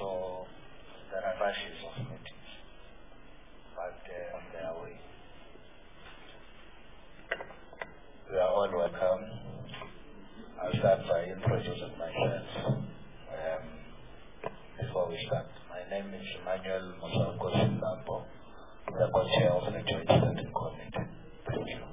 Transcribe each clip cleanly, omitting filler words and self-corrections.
so there are rushes of meetings, but on their way. You are all welcome. I'll start by introducing myself before we start. My name is Emmanuel Musakosi-Lambo, the co-chair of the Joint Standing Committee. Thank you.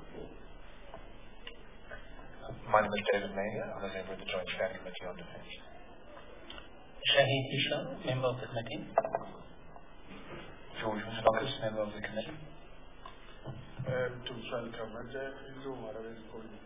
My name is David Mayer. I'm a member of the Joint Standing Committee on Defence. Shahid Islam, member of the committee. George Moustakis, member of the committee. Tumswal Kamate, ilunga labezikolo.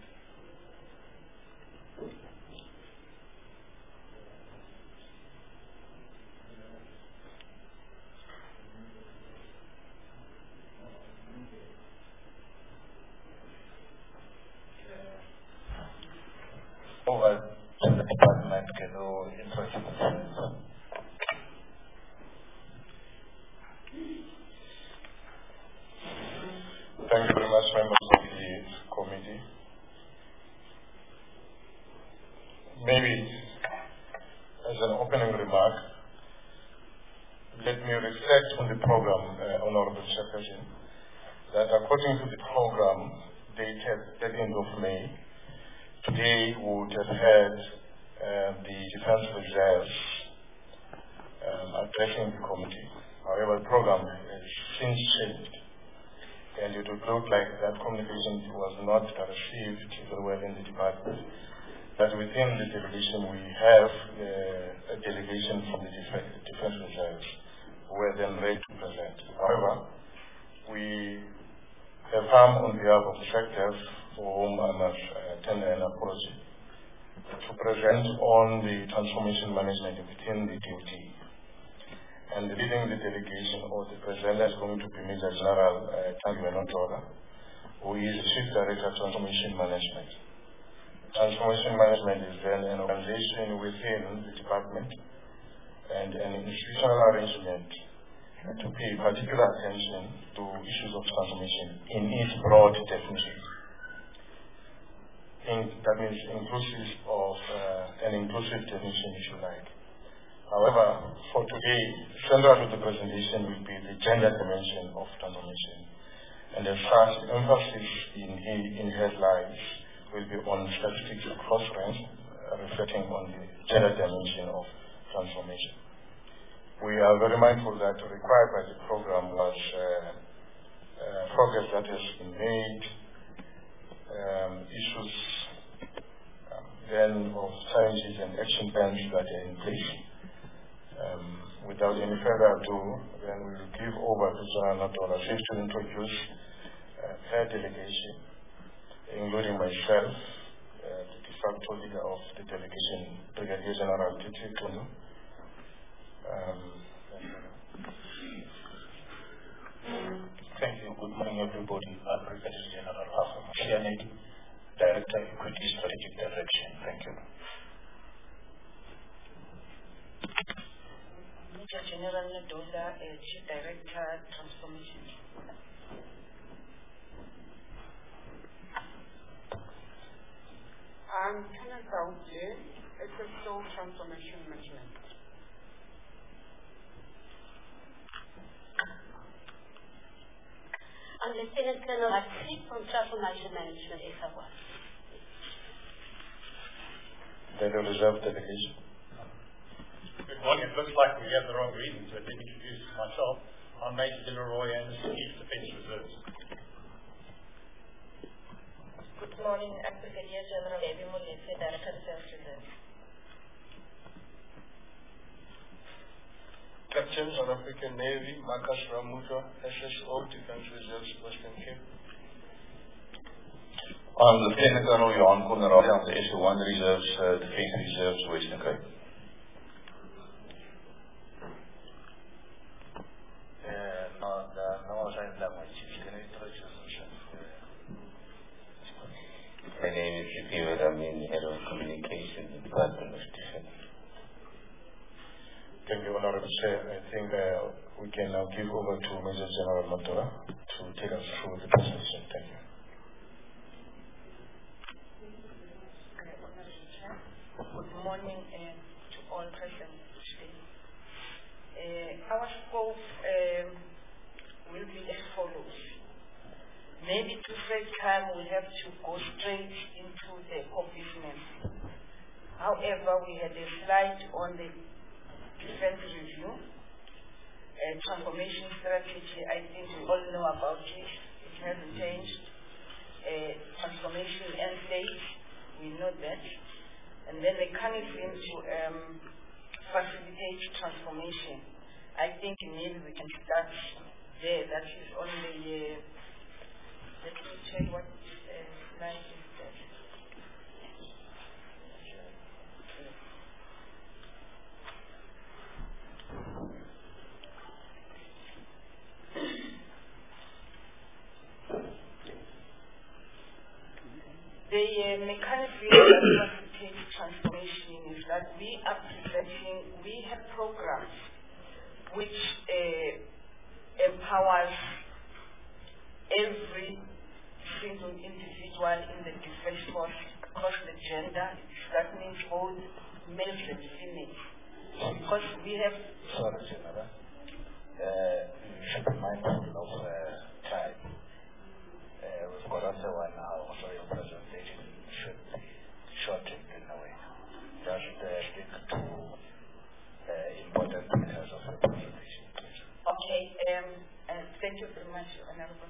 Over to the department, can you introduce yourself? Thank you very much, members of the committee. Maybe as an opening remark, let me reflect on the program, Honorable Chairperson, that according to the program dated 13th of May, today we would have had the Defence Reserves addressing the committee. However, the program has since changed, and it would look like that communication was not received very well in the department. But within the delegation, we have a delegation from the Defence Reserves who were then ready to present. However, we have come on behalf of the sectors for whom I must tender an apology to present on the transformation management within the DOT. And leading the delegation or the presenter is going to be Major General Thandiwe Notola, who is the Chief Director of Transformation Management. Transformation Management is then an organization within the department and an institutional arrangement to pay particular attention to issues of transformation in its broad definition. That means inclusive of an inclusive definition, if you like. However, for today, central to the presentation will be the gender dimension of transformation. And as such, emphasis in headlines will be on statistics across range, reflecting on the gender dimension of transformation. We are very mindful that required by the program was progress that has been made, issues then of challenges and action plans that are in place. Without any further ado, then we will give over to General Notola to introduce her delegation, including myself, the de facto leader of the delegation, Brigadier General Titi Tunu. Thank you. Good morning, everybody. I'm Brigadier General Hassan Shianedi, Director, Equity Strategic Direction. Thank you. Major General Ndola, Chief Director, Transformation. I'm Kenneth Aouye, SSO Transformation Management. I'm Lieutenant Colonel Hatsi from Transformation Management, SAWA. Then the reserve delegation. Good morning. It looks like we have the wrong readings. Let me introduce myself. I'm Major General Roy Anderson, Chief Defence Reserves. Good morning. I'm Brigadier General Ebi Molese, Director of Defence Reserves. Captain, South African Navy, Marcus Ramuto, SSO, Defence Reserves, Western Cape. I'm Lieutenant Colonel Johan Konerali, I'm the SO1 Reserves, Defence Reserves, Western Cape. My name is Sipiwe Ramin, Head of Communications in the Department of Defense. Thank you, Honorable Chair. I think we can now give over to Major General Notola to take us through the presentation. Thank you. Good morning to all present today. Our scope will be as follows. Maybe to save time, we have to go straight into the core business. However, we had a slide on the defense review, transformation strategy. I think we all know about it. It hasn't changed. Transformation end state, we know that. And then mechanism to facilitate transformation. I think maybe we can start there. That is on the, let me check what slide is that. The mechanism that facilitates transformation is that we are presenting, we have programs which empowers every single individual in the defense force across the gender. That means both males and females. Because we have... Sorry, General. You should be mindful of time. We've got under 1 hour, so your presentation should be shortened in a way. Just stick to important details of the presentation, please. Okay, thank you very much, Honorable.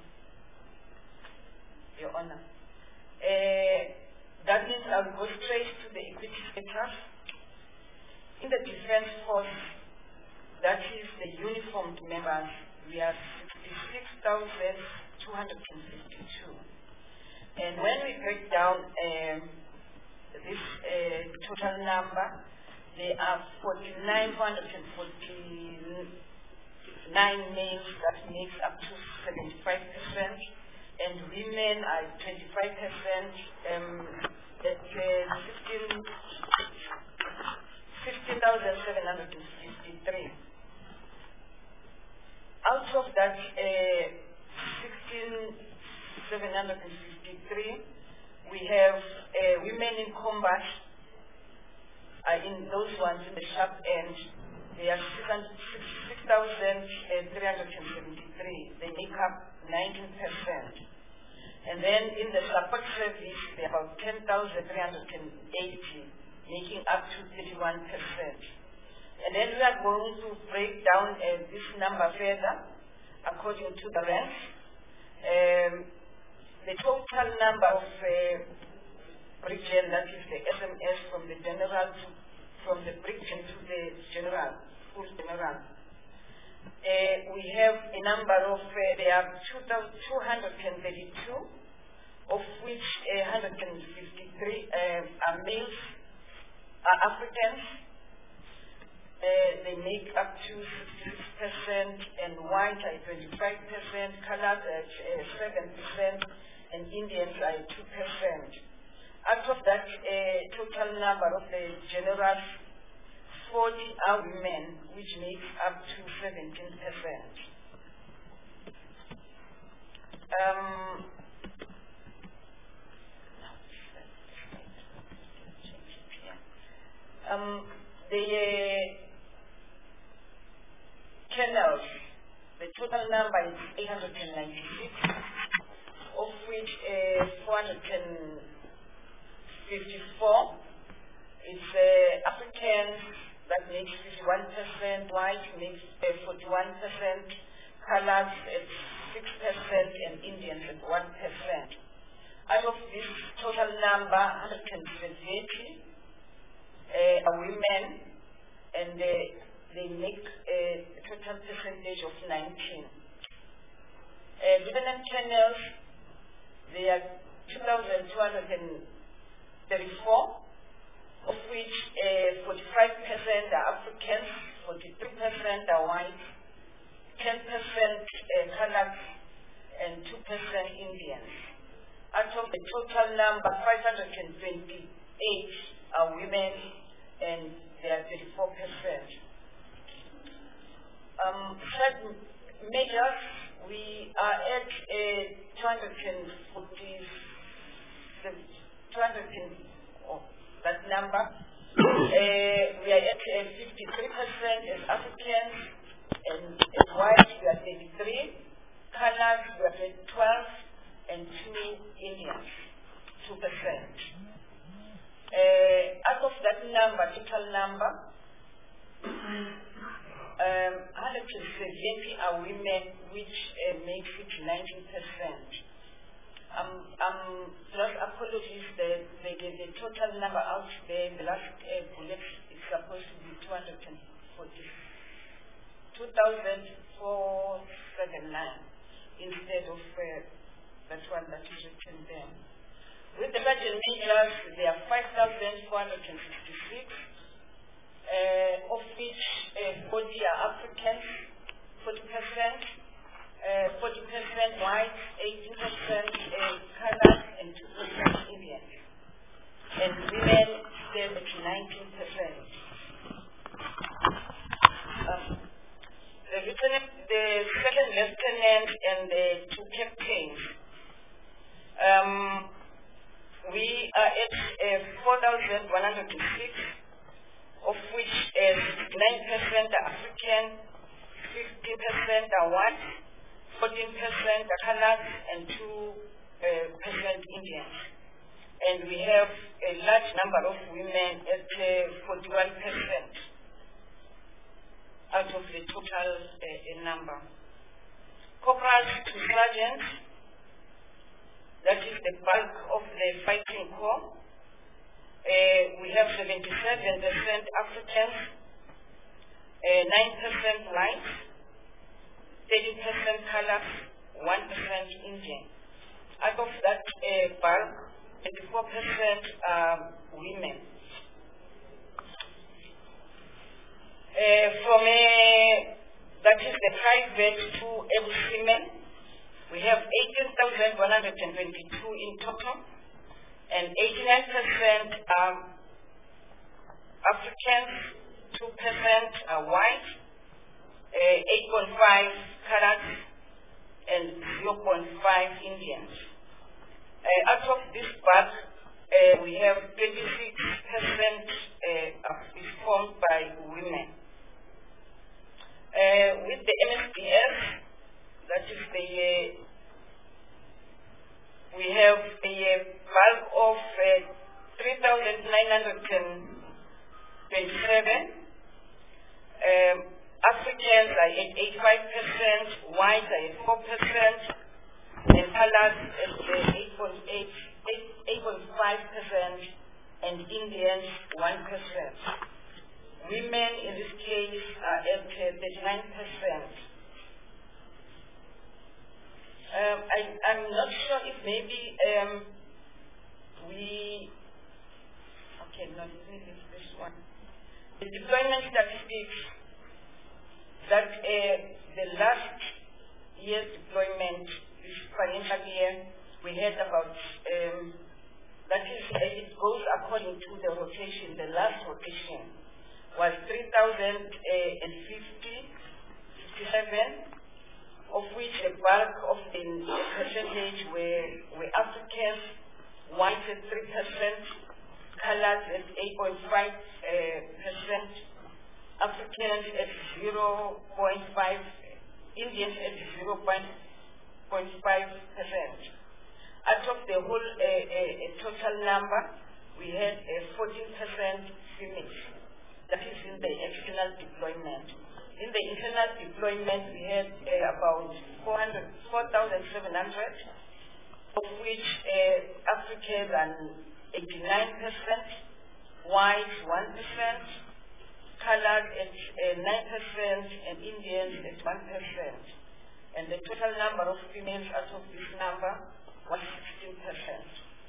Your Honor. That means I'll go straight to the equity status. In the defense force, that is the uniformed members, we are 66,252. And when we break down this total number, there are 4,949 males, that makes up to 75%, and women are 25%, at 15,753. Out of that 16,753, we have women in combat. In those ones in the sharp end, they are 6,373. They make up 19%. And then in the support service, they are about 10,380, making up to 31%. And then we are going to break down this number further according to the ranks. The total number of brigade, that is the SMS from the general from the brigade to the general, full general. We have a number of, there are 232, of which 153 are males, are Africans. They make up to 66%, and white are 25%, colored at 7%, and Indians are 2%. Out of that total number of the generals, 40 are women, which makes up to 17%. The colonels, the total number is 896, of which 454 is Africans, that makes 51%, white makes 41%, colors at 6%, and Indians at 1%. Out of this total number, 170 are women, and they make a total percentage of 19. Lieutenant colonels, they are 2,234, of which 45% are Africans, 43% are white, 10% colored, and 2% Indians. Out of the total number, 528 are women, and they are 34%. Certain measures, we are at 240, that number. We are at 53% as Africans, and as white we are 33, colors we are at 12, and 2 Indians, 2%. Out of that number, total number, 170 are women, which makes it 19%. Just apologies, the total number out there, the last bullet is supposed to be 2,479 instead of that one that is written there. With the budget measures, there are 5,466, of which 40 are Africans, 40%. 40% white, 18% colored, and 2% Indian. And women stand at 19%. The second lieutenant and the 2 captains. We are at 4,106, of which 9% are African, 50% are white, 14% are colored, and 2% Indians. And we have a large number of women at 41% out of the total number. Corporals to sergeants, that is the bulk of the fighting corps. We have 77% Africans, 9% white, 30% color, 1% Indian. Out of that bulk, 24% are women. That is the private to able women, we have 18,122 in total, and 89% are Africans, 2% are white, 8.5 colored, and 0.5 Indians. Out of this part, we have 26% is formed by women. With the MSPF, that is we have a bulk of 3,927. Africans are at 85%, white are at 4%, and colored at 8.5%, and Indians 1%. Women in this case are at 39%. I'm not sure if maybe maybe it's this one. The deployment statistics that the last year's deployment, this financial year, we had about, that is, it goes according to the rotation. The last rotation was 3,057, of which the bulk of the percentage were Africans, white at 3%, colored at 8.5%, Africans at 0.5%, Indians at 0.5%. Out of the whole total number, we had 14% females. That is in the external deployment. In the internal deployment, we had about 4,700, of which Africans are 89%, white 1%, colored at 9%, and Indians at 1%. And the total number of females out of this number was 16%.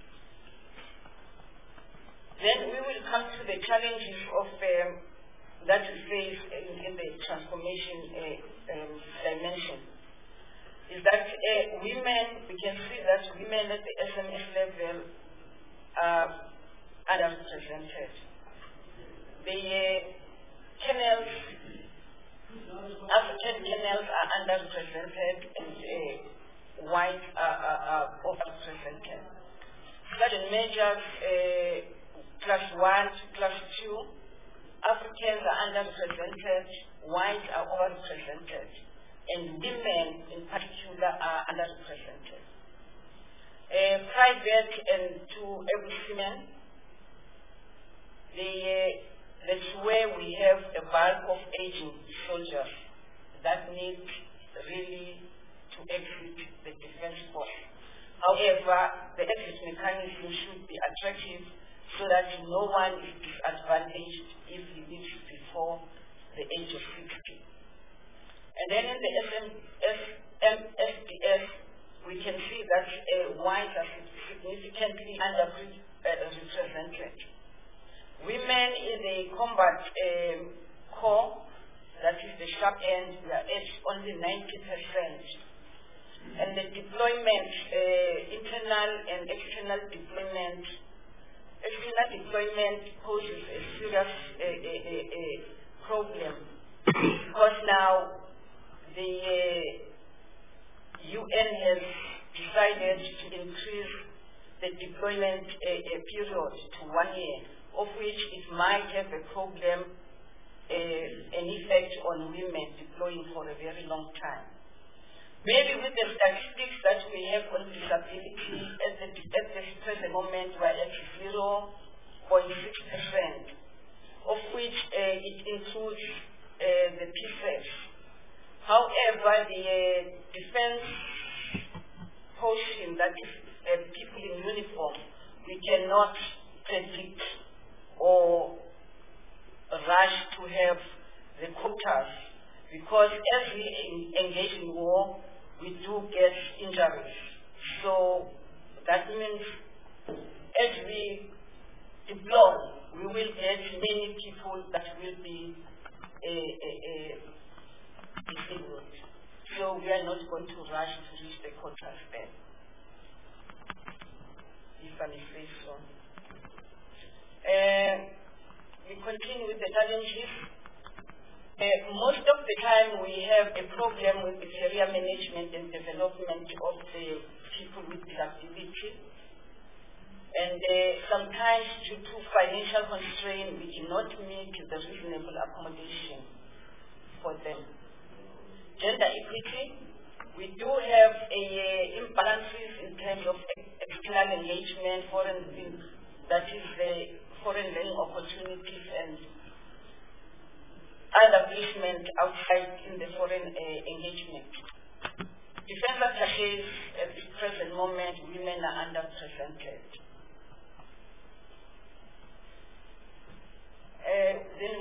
Then we will come to the challenges of that we face in the transformation dimension. Is that women, we can see that women at the SMS level are underrepresented. The kennels, African kennels are underrepresented, and white are overrepresented. Certain measures, class 1 to class 2, Africans are underrepresented, whites are overrepresented, and women in particular are underrepresented. Private and to every women, that's where we have a bulk of aging soldiers that need really to exit the defense force. However, the exit mechanism should be attractive so that no one is disadvantaged if he leaves before the age of 60. And then in the SDS, we can see that whites are significantly underrepresented. Women in the combat corps, that is the sharp end, we are at only 90%. And the deployment, internal and external deployment, poses a serious problem because now the UN has decided to increase the deployment period to 1 year, of which it might have a problem, an effect on women deploying for a very long time. Maybe with the statistics that we have on disability at this present moment, we're at 0.6%, of which it includes the PSES. However, the defense portion, that is people in uniform, we cannot predict or rush to have the quotas, because as we engage in war, we do get injuries. So that means as we deploy, we will get many people that will be disabled. So we are not going to rush to reach the quotas then, if I may say so. We continue with the challenges. Most of the time we have a problem with the career management and development of the people with disability. And sometimes due to financial constraint, we cannot meet the reasonable accommodation for them. Gender equity, we do have imbalances in terms of external engagement, that is the foreign learning opportunities and other placement outside in the foreign engagement. Defense attaches at the present moment, women are underrepresented. Then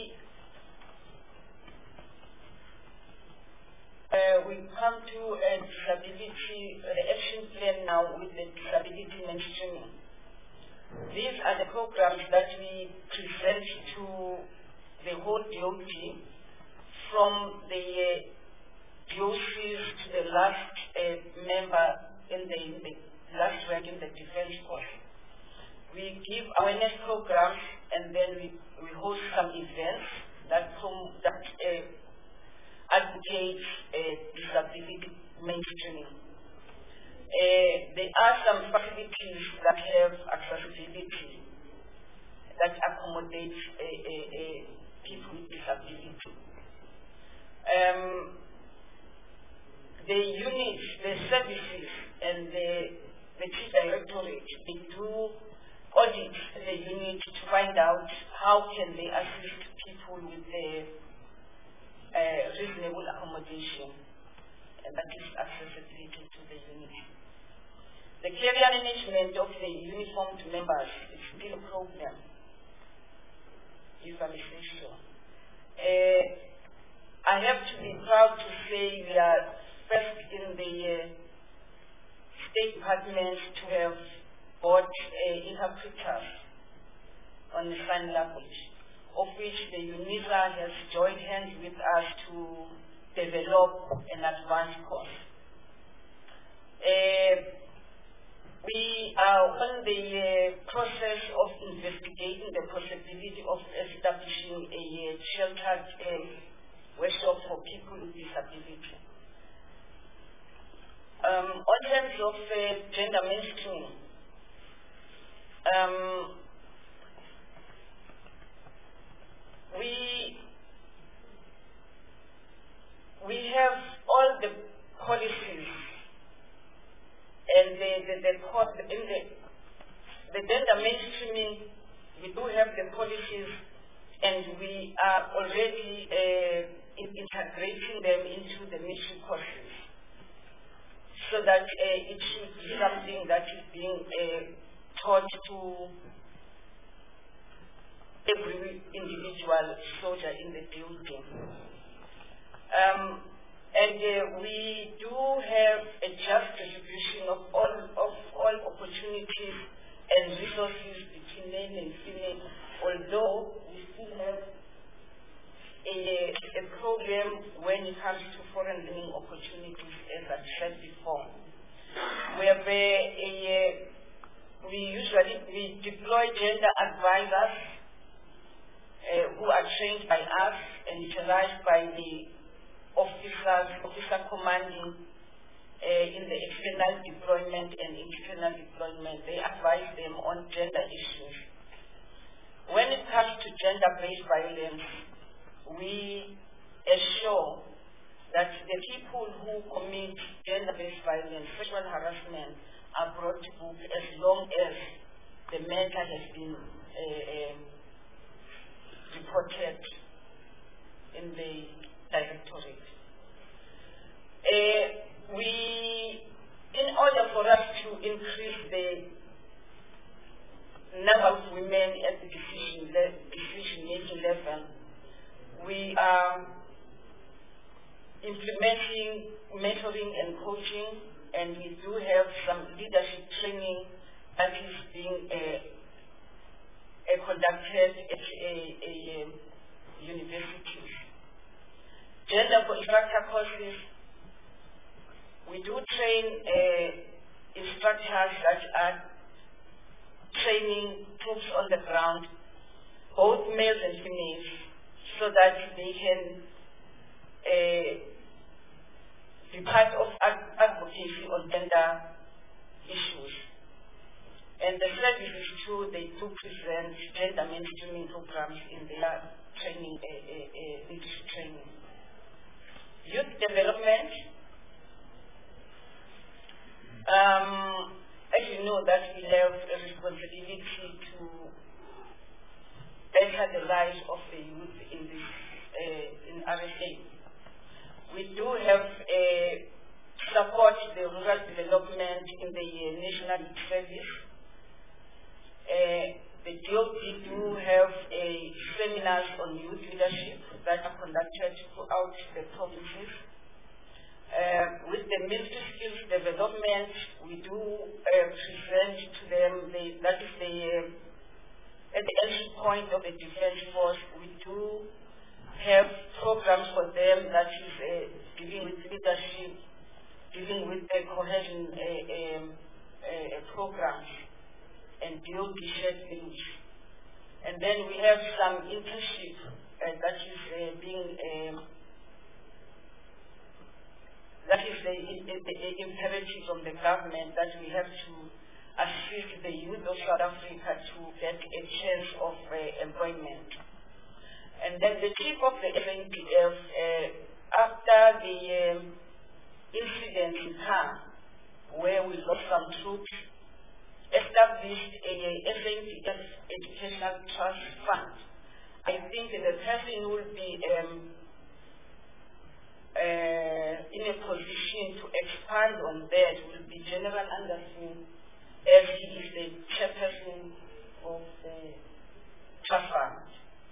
we come to disability, the action plan now with the disability mainstreaming. These are the programs that we present to the whole DOD, from the DOCs to the last member in the last rank in the defense force. We give awareness programs, and then we host some events that advocate disability mainstreaming. There are some facilities that have accessibility that accommodate people with disability. The units, the services, and the Chief Directorate, they do audit the unit to find out how can they assist people with reasonable accommodation, and that is accessibility to the unit. The career management of the uniformed members is still a problem, if I may say so. I have to be proud to say we are first in the State Department to have bought interpreters on the sign language, of which the UNISA has joined hands with us to develop an advanced course. We are on the process of investigating the possibility of establishing a sheltered workshop for people with disability. On terms of gender mainstream, we do have the policies, and we are already integrating them into the military courses, so that it should be something that is being taught to every individual soldier in the building. We do have a just distribution of all opportunities and resources between men and female, although we still have a problem when it comes to foreign learning opportunities, as I said before, where we deploy gender advisors who are trained by us and utilized by the officer commanding in the external deployment and internal deployment. They advise them on gender issues. When it comes to gender-based violence, we assure that the people who commit gender-based violence, sexual harassment, are brought to book as long as the matter has been reported in the directorate. In order for us to increase the number of women at the decision-making level, we are implementing mentoring and coaching, and we do have some leadership training that is being conducted at universities. Gender for instructor courses, we do train instructors that are training troops on the ground, both males and females, so that they can be part of advocacy on gender issues. And the services too, they do present gender mainstreaming programs in their training, leadership training. Youth development, as you know that we have a responsibility to better the lives of the youth in this in RSA. We do have support the rural development in the National Youth Service. The DOD do have seminars on youth leadership that are conducted throughout the provinces. With the military skills development, we do present to them, that is at the entry point of the defense force, we do have programs for them that is dealing with leadership, dealing with the cohesion programs, and DOD shared things. And then we have some internship that is being that is the imperative from the government that we have to assist the youth of South Africa to get a chance of employment. And then the chief of the SANDF, after the incident in Khan, where we lost some troops, established a SANDF Educational Trust Fund. I think the person will be in a position to expand on that will be General Anderson, as he is the chairperson of the trust fund.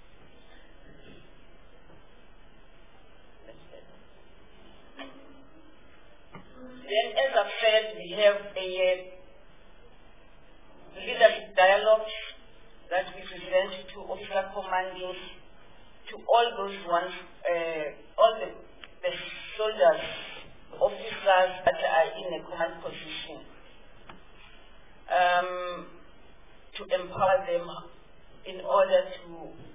Then, as I've said, we have a leadership dialogue that we present to officer commanding, to all those ones, all the soldiers, officers that are in a command position, to empower them in order to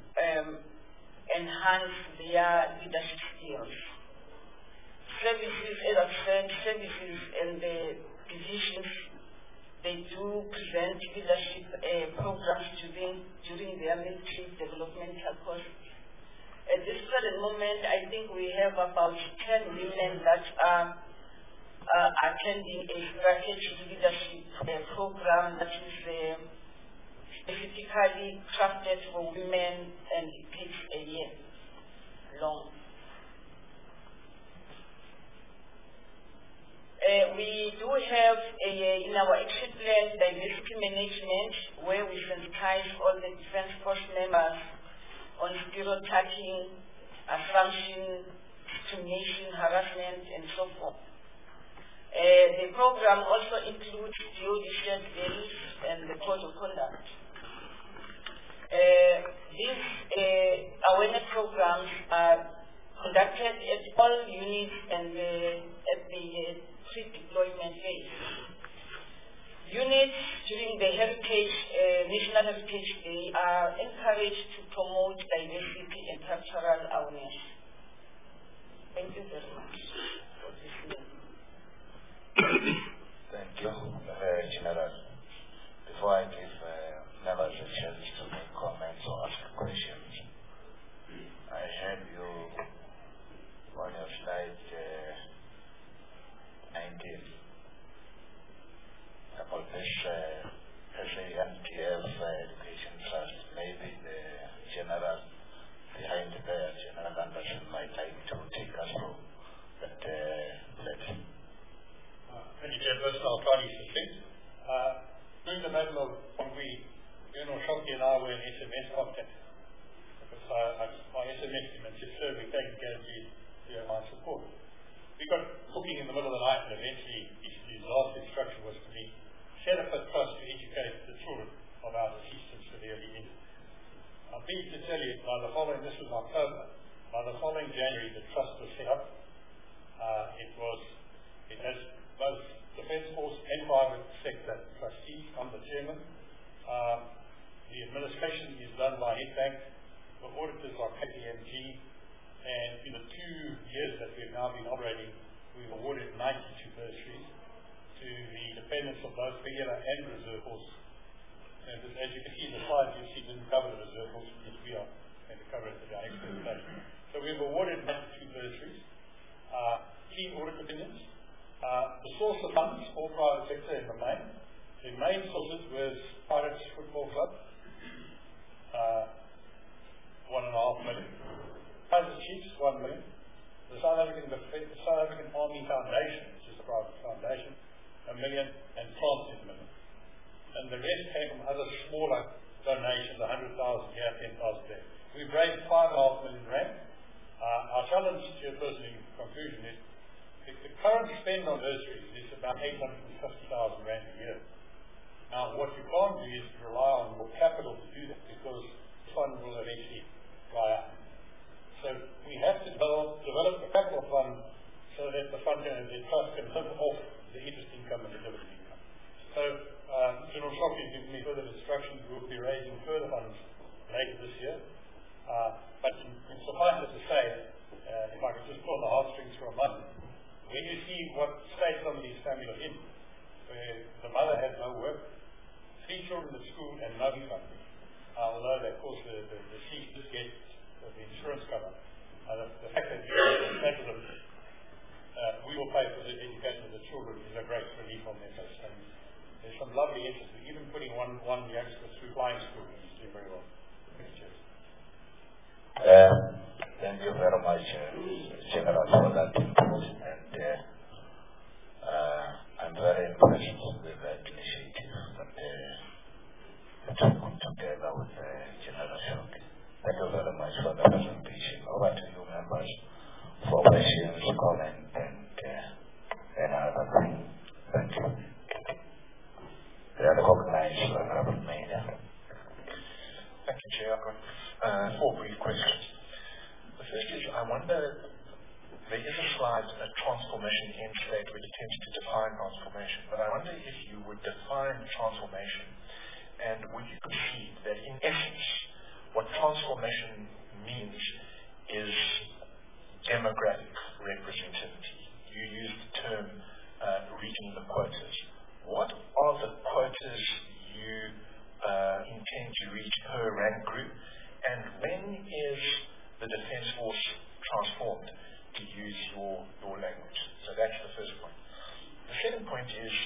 enhance their leadership skills. Services, as I've said, services and the divisions, they do present leadership programs during their military developmental courses. At this present moment, I think we have about 10 women that are attending a strategic leadership program that is specifically crafted for women, and it takes a year long. We do have in our action plan diversity management, where we sensitize all the defense force members on stereotyping, assumption, discrimination, harassment, and so forth. The program also includes geodesic values and the code of conduct. These awareness programs are conducted at all units and at the pre-deployment phase. Units during the National Heritage Day are encouraged to promote diversity and cultural awareness. Thank you very much for listening. Thank you, General. Before I give members a chance to make comments or ask questions, I heard you on your slide 19 about this SANTF Education Trust. Maybe the General behind there, General Anderson, might like to take us through that let's. Thank you, Chairperson. I'll try to be succinct. During the Battle of Bangui, General Shokti and I were in SMS contact. Because my SMS team and said, sir, we're taking care of my support. We got cooking in the middle of the night, and eventually his last instruction was to me, set up a trust to educate the children of our deceased and severely injured. I'm pleased to tell you, this was October, by the following January, the trust was set up. It has both Defence Force and private sector trustees. I'm the chairman. The administration is done by Nedbank. The auditors are KPMG. And in the 2 years that we've now been operating, we've awarded 92 bursaries to the dependents of both regular and reserve force. And as you can see in the slide, you see didn't cover the reserve force, because we are going to cover it at our expectation. So we've awarded 92 bursaries, clean audit opinions. The source of funds for private sector in the main. The main sources was Pirates Football Club, 1.5 million. Kaiser Chiefs, 1 million. The South African Army Foundation, which is a private foundation, 1 million, and Transit 1 million. And the rest came from other smaller donations, 100,000 here, 10,000 there. We've raised 5.5 million rand. Our challenge, Chairperson, in conclusion, is the current spend on bursaries is about 850,000 rand a year. Now, what you can't do is rely on more capital to do that, because the fund will eventually dry up. So we have to develop a capital fund so that the fund and the trust can live off the interest income and the dividend income. So General Shokti has given me further instructions. We will be raising further funds later this year. But in suffice it to say, if I could just pull the heartstrings for a moment, when you see what state some of these families are in, where the mother has no work, 3 children at school, and no income, although of course the deceased does get the insurance cover, the fact that we will pay for the education of the children is a great relief on their face. And there's some lovely interest. Even putting one youngster through flying school is doing very well. Thank you very much, General, for that input. And I'm very impressed with that initiative that you put together with General Shokti. Thank you very much for the presentation. Over to you, members, for questions, comments, and other things. Thank you. We are recognized, Honorable Mayor. Thank you, Chair. I've got 4 brief questions. The first is, I wonder, there is a slide, a transformation end state, which attempts to define transformation, but I wonder if you would define transformation, and would you concede that in essence, what transformation means is demographic representativity. You used the term reaching the quotas. What are the quotas you intend to reach per rank group, and when is the Defence Force transformed, to use your language? So that's the first point. The second point is,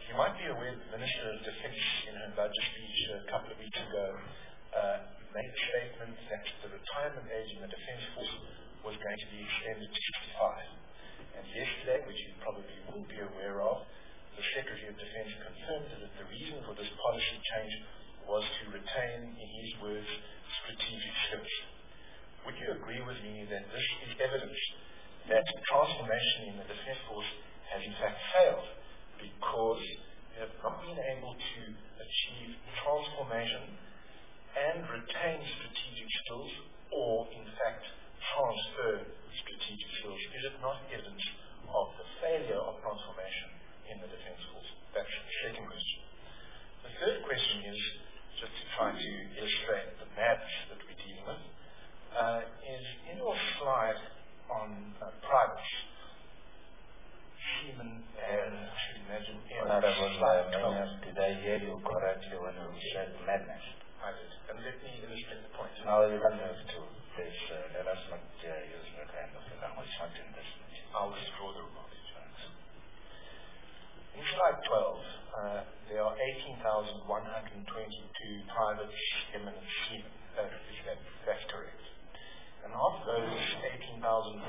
You might be aware the Minister of Defence in her budget speech a couple of weeks ago made a statement that the retirement age in the Defence Force was going to be extended to 65. And yesterday, which you probably will be aware of, the Secretary of Defence confirmed that the reason for this policy change was to retain, in his words, strategic skills. Would you agree with me that this is evidence that transformation in the Defence Force has in fact failed because they have not been able to achieve transformation and retain strategic skills, or in fact transfer strategic skills? Is it not evidence of the failure of transformation in the Defence Force? That's the second question. The third question is, just to try to illustrate the madness that we're dealing with, is in your slide on privates, seamen, and I should imagine did I hear you correctly when you said madness? I did. And let me illustrate the point. No, you don't have to. Let us not use that kind of language, not in this meeting. I'll withdraw the remark. In slide 12, there are 18,122 private eminent seamen. That's correct. And of those 18,122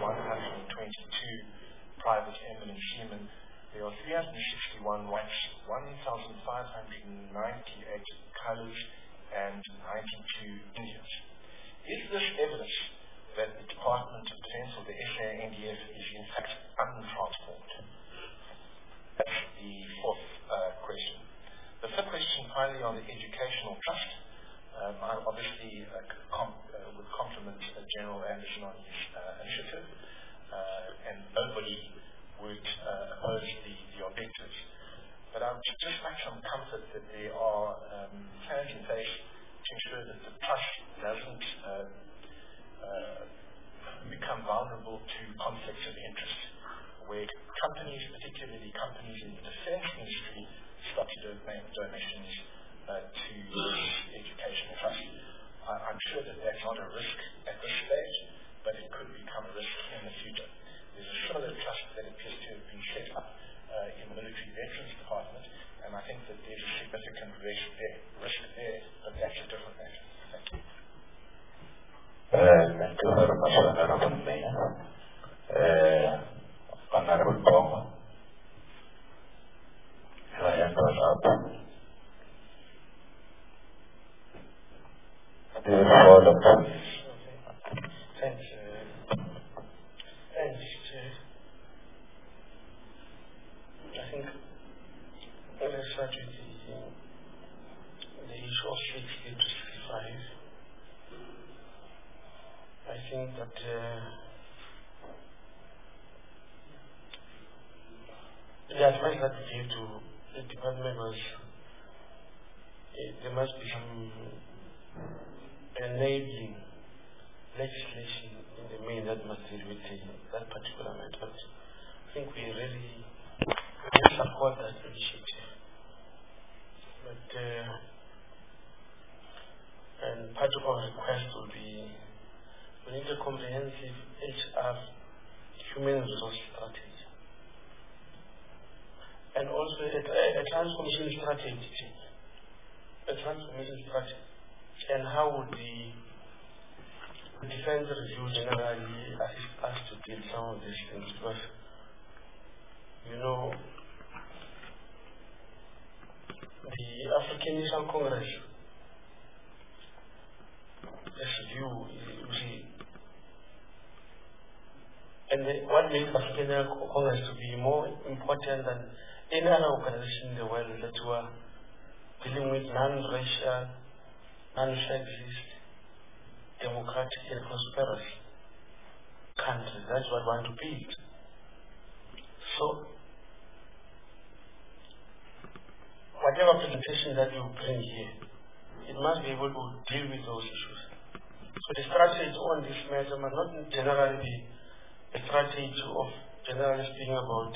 private eminent seamen, there are 361 whites, 1,598 colours, and 92 Indians. Is this evidence that the Department of Defence or the SANDF is in fact untransformed? That's the fourth question. The fifth question, finally, on the educational trust. I obviously would compliment General Anderson on his initiative, and nobody would oppose the objectives. But I would just like some comfort that there are plans in place to ensure that the trust doesn't become vulnerable to conflicts of interest, where companies, particularly companies in the defence industry, start to make donations to educational trust. I'm sure that that's not a risk at this stage, but it could become a risk in the future. There's a similar trust that appears to have been set up in the Military Veterans Department, and I think that there's a significant risk there, but that's a different matter. Thank you. Thank you very much, Honorable Mayor. Honorable Boma, your hand was up. Do you follow, please? Thanks, Chair. I think let's start with the issue of 60 to 65. I think that the advice that we gave to the department was there must be some enabling legislation in the main that must deal with that particular matter. I think we really support that initiative. But and part of our request will be we need a comprehensive HR human resource strategy. And also a transformation strategy. And how would the Defence Review generally assist us to deal some of these things? Because, you know, the African National Congress, this view, you see, and what makes African National Congress to be more important than any other organization in the world that we are dealing with non-racial, non-sexist, democratic and prosperous countries. That's what we want to build. So, whatever presentation that you bring here, it must be able to deal with those issues. So the strategy on this matter must not generally be a strategy of generally speaking about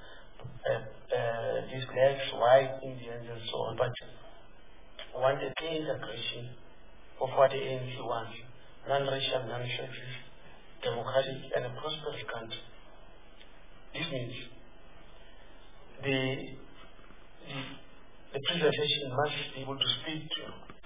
these blacks, white, Indians and so on, but want a clear integration of what the ANC wants. Non-racial, non-sexist, democratic and a prosperous country. This means the the presentation must be able to speak to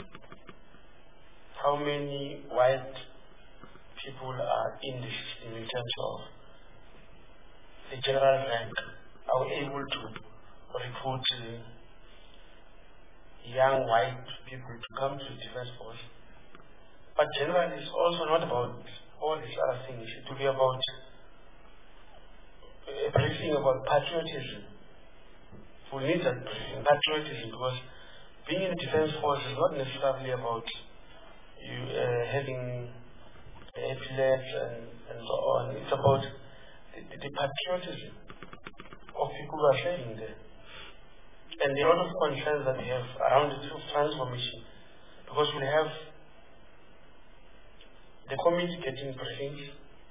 how many white people are in the system in terms of the general rank. Are we able to recruit young white people to come to the defense force? But generally, it's also not about all these other things. It will be about a briefing about patriotism. We need that briefing, patriotism, because being in the defense force is not necessarily about you having epaulets and so on. It's about the patriotism of people who are serving there. And the lot of concerns that we have around the issue of transformation, because we have the committee getting briefings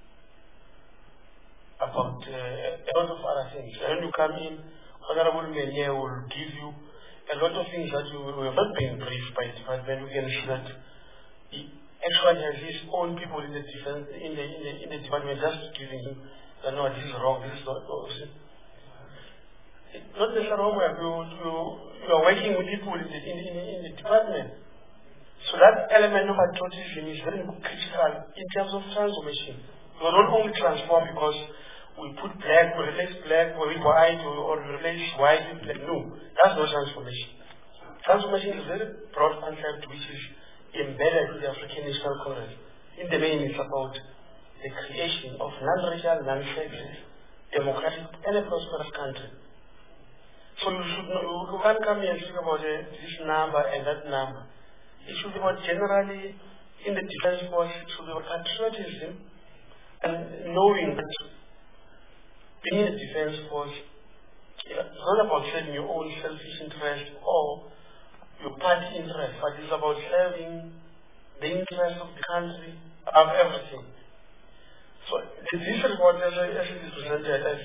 about a lot of other things. And when you come in, Honorable Menier will give you a lot of things that you have not been briefed by the department. We can see that he actually has his own people in the defense, in the department just giving him, no, this is wrong, this is not wrong. It's not necessarily wrong where you are working with people in the department. So that element of patriotism is very critical in terms of transformation. We not only transform because we put black, we replace black with white, or we replace white with black. No, that's not transformation. Transformation is a very broad concept which is embedded in the African National Congress. In the main, it's about the creation of non-racial, non-sexist, democratic, and a prosperous country. So you can't come here and speak about this number and that number. It should be about generally in the defense force, it should be about patriotism and knowing that being in the defense force, it's not about serving your own selfish interest or your party interest, but it's about serving the interest of the country above everything. So this report, as it is presented, I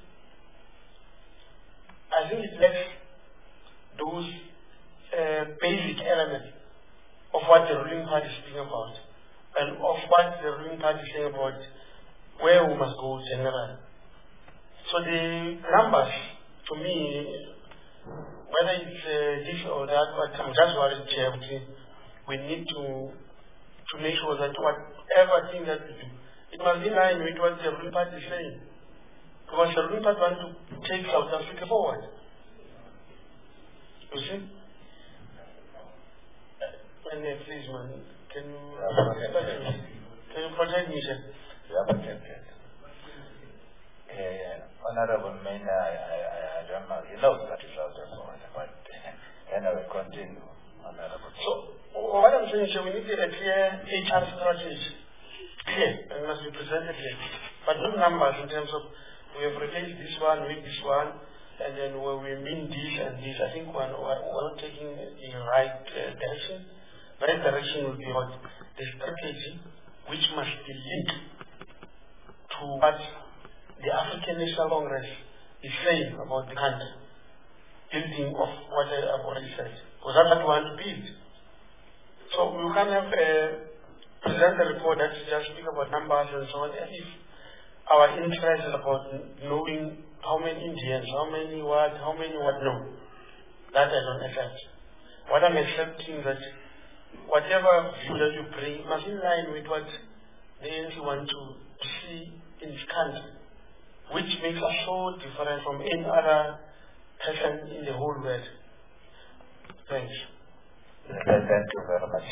think it lacks those basic elements of what the ruling party is speaking about, and of what the ruling party is saying about where we must go generally. So the numbers, to me, whether it's this or that, but I'm just worried, Chair, we need to make sure that whatever thing that we do, it must be in line with what the ruling party is saying. Because the ruling party wants to take South Africa forward. You see? Please, man, can you protect me, sir? Honorable Mayor, I don't know. He knows that he's out there for it, but anyway, continue, Honorable. So, what I'm saying is we need a clear HR strategy. Clear, and must be presented here. But not numbers in terms of we have replaced this one with this one, and then we mean this and this. I think we're not taking the right direction. The right direction will be about the strategy which must be linked to what the African National Congress is saying about the country, building of what I have already said. Because that's what we want to build. So we can't have present a report that just speak about numbers and so on, and if our interest is about knowing how many Indians, how many what, no. That I don't accept. What I'm accepting that whatever view that you bring must be in line with what the ANC want to see in this country, which makes us so different from any other person in the whole world. Thanks. Thank you very much,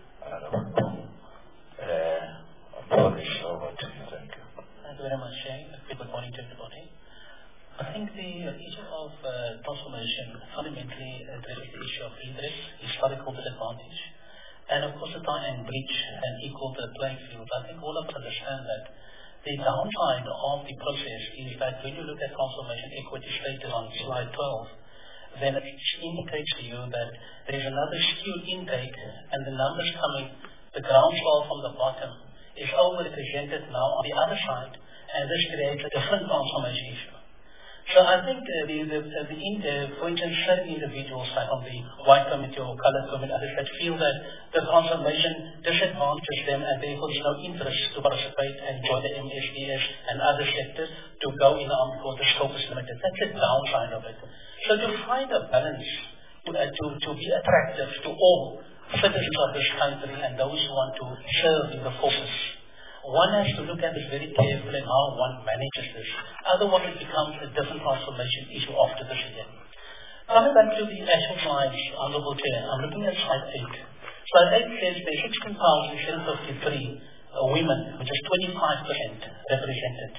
Polish, over to you. Thank you. Thank you very much, good morning to everybody. I think the issue of transformation fundamentally addresses the issue of redress, historical disadvantage, and of course to try and breach and equal the playing field. I think all of us understand that the downside of the process is that when you look at transformation equity status on slide 12, then it indicates to you that there is another skewed intake, and the numbers coming, the groundswell from the bottom, is overrepresented now on the other side, and this creates a different transformation issue. So I think for instance, certain individuals like on the white committee or colored committee, others that feel that the transformation disadvantages them and therefore there's no interest to participate and join the MSDS and other sectors to go in the armed forces, scope is limited. That's the downside of it. So to find a balance, to be attractive to all citizens of this country and those who want to serve in the forces, one has to look at this very carefully and how one manages this. Otherwise it becomes a different transformation issue after this again. Coming back to the actual slides, Honorable Chair, I'm looking at slide 8. Slide 8 says there are 16,753 women, which is 25% represented,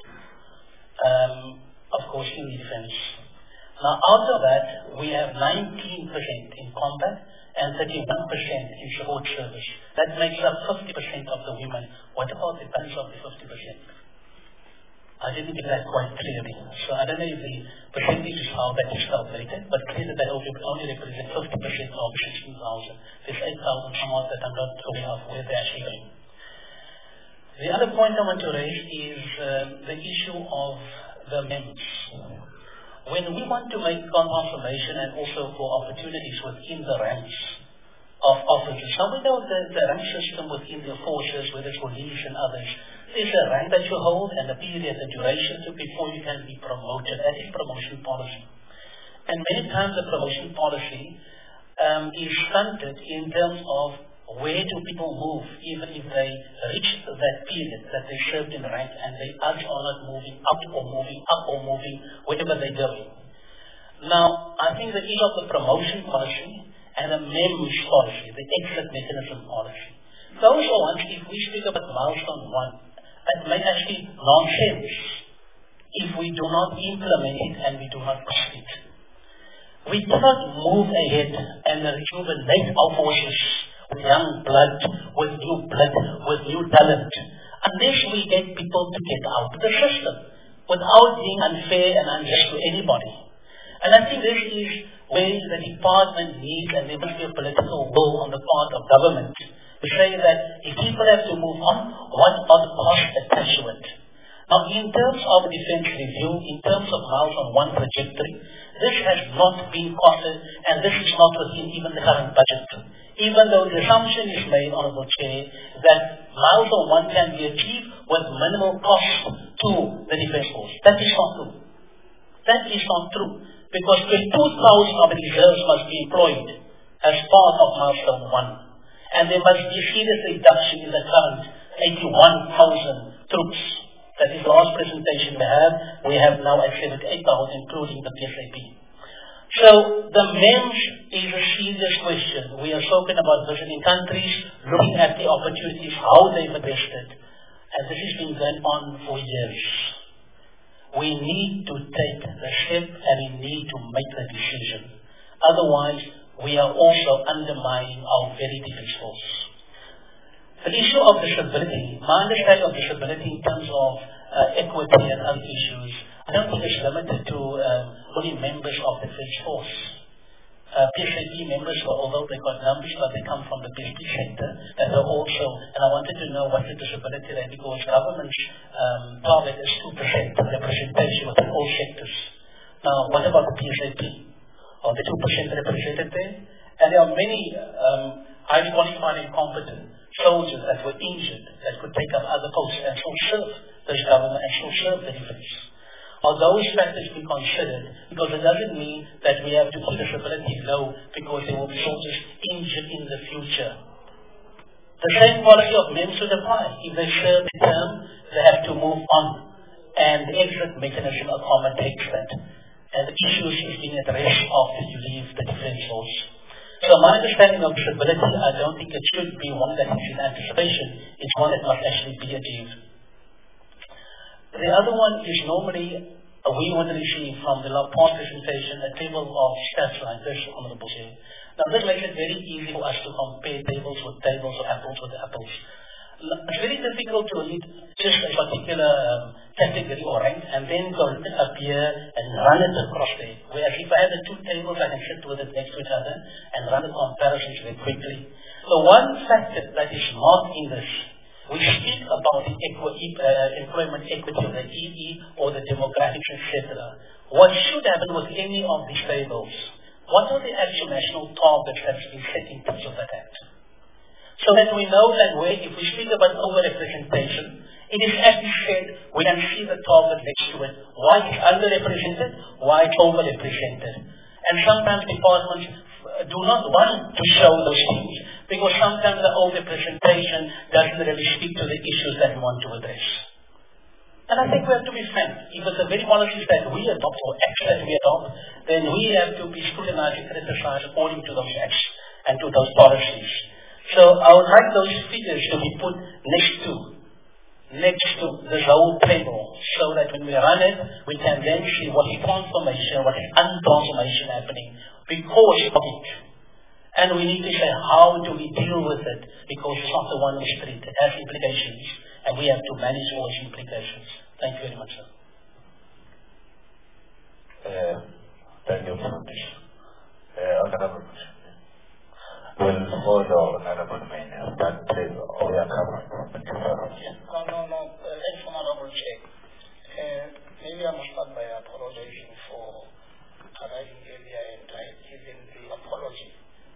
of course, in the defense. Now out of that, we have 19% in combat and 31% in support service. That makes up 50% of the women. What about the balance of the 50%? I didn't get that quite clearly. So I don't know if the percentage is how that is calculated, but clearly that only represents 50% of 16,000. There's 8,000 somewhat that I'm not aware of where they're actually going. The other point I want to raise is the issue of the MEMS. When we want to make transformation and also for opportunities within the ranks of officers, now we know the rank system within the forces, whether it's police and others, there's a rank that you hold and a period, a duration before you can be promoted. That is promotion policy. And many times the promotion policy is stunted in terms of where do people move, even if they reach that period that they served in rank and they are not moving up or moving wherever they're going. Now, I think the issue of the promotion policy and the MEMS policy, the exit mechanism policy, those are ones, if we speak about milestone 1, it may actually nonsense if we do not implement it and we do not push it. We cannot move ahead and rejuvenate our forces with young blood, with new talent, unless we get people to get out of the system without being unfair and unjust to anybody. And I think this is where the department needs, and there must be a political will on the part of government to say that if people have to move on, what are the costs attached to it? Now, in terms of defense review, in terms of milestone 1 trajectory, this has not been costed, and this is not within even the current budget. Even though the assumption is made, Honorable Chair, that milestone 1 can be achieved with minimal cost to the defense force. That is not true. That is not true. Because 22,000 of the reserves must be employed as part of milestone 1. And there must be a serious reduction in the current 81,000 troops. That is the last presentation we have. We have now at 78,000, including the PSAP. So the MEMS is a serious question. We are talking about visiting countries, looking at the opportunities, how they've addressed it. And this has been going on for years. We need to take the step and we need to make the decision. Otherwise, we are also undermining our very defense force. The issue of disability, my understanding of disability in terms of equity and other issues, I don't think it's limited to only members of the defense force. PSAP members, although they got numbers, but they come from the PSP sector, and they're also, and I wanted to know what the disability rate, because government's target is 2% representation within all sectors. Now, what about the PSAP? Are the 2% represented there? And there are many highly qualified and competent soldiers that were injured that could take up other posts and still serve this government and still serve the defense. Are those factors being considered? Because it doesn't mean that we have to keep disability low because there will be soldiers injured in the future. The same policy of men should apply. If they serve the term, they have to move on. And the exit mechanism accommodates that. And the issues is being addressed after you leave the defense force. So my understanding of disability, I don't think it should be one that is in anticipation. It's one that must actually be achieved. The other one is normally we would receive from the past presentation a table of stats like this, Honorable Chair. Now this makes it very easy for us to compare tables with tables or apples with apples. It's very difficult to read just a particular category or rank and then go up here and run it across there. Whereas if I have the two tables, I can sit with it next to each other and run the comparisons very quickly. So one factor that is not in this we speak about the employment equity of the EE or the demographics, etc. What should happen with any of these tables? What are the actual national targets that have been set in terms of that act? So that we know that if we speak about overrepresentation, it is as we said, we can see the target next to it. Why it's underrepresented, why it's overrepresented. And sometimes departments do not want to show those things because sometimes the overrepresentation doesn't really speak to the issues that we want to address. And I think we have to be frank. If it's the very policies that we adopt or acts that we adopt, then we have to be scrutinized and criticized according to those acts and to those policies. So I would like those figures to be put next to this whole table so that when we run it, we can then see what is transformation, what is untransformation happening because of it. And we need to say, how do we deal with it? Because it's not the one-way street. It has implications, and we have to manage all those implications. Thank you very much, sir. Thank you for this. Honorable, we'll follow Honorable Mayor, but we are covering. No. Thanks, Honorable Chair. Maybe I must start by apologizing for arriving earlier and giving the apology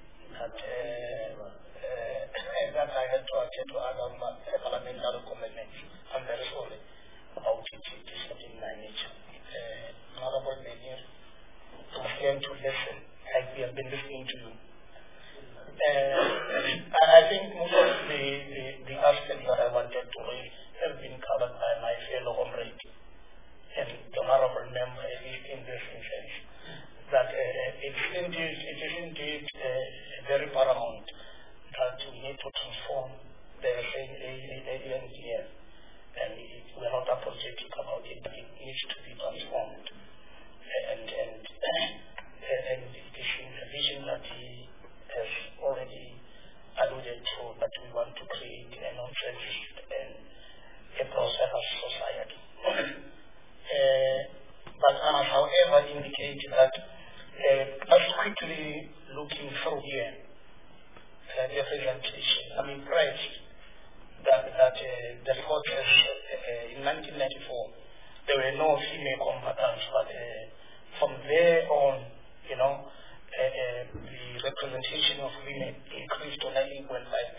that I had to attend to other parliamentary commitments. I'm very sorry about it. It is not in my nature. Honorable Mayor, to stand to listen, like we have been listening to you. I think most of the aspects that I wanted to raise have been covered by my fellow comrade and the honorable member, at least in this instance, that it is indeed very paramount that we need to transform the ANDF, and we are not apologetic about it, but it needs to be transformed. And it is in the vision that he has already alluded to, that we want to create a non-racist and a prosperous society. But I must, however, indicate that just quickly looking through here, the presentation, I'm impressed that the report has, in 1994, there were no female combatants, but from there on, the representation of women increased to 19.5%.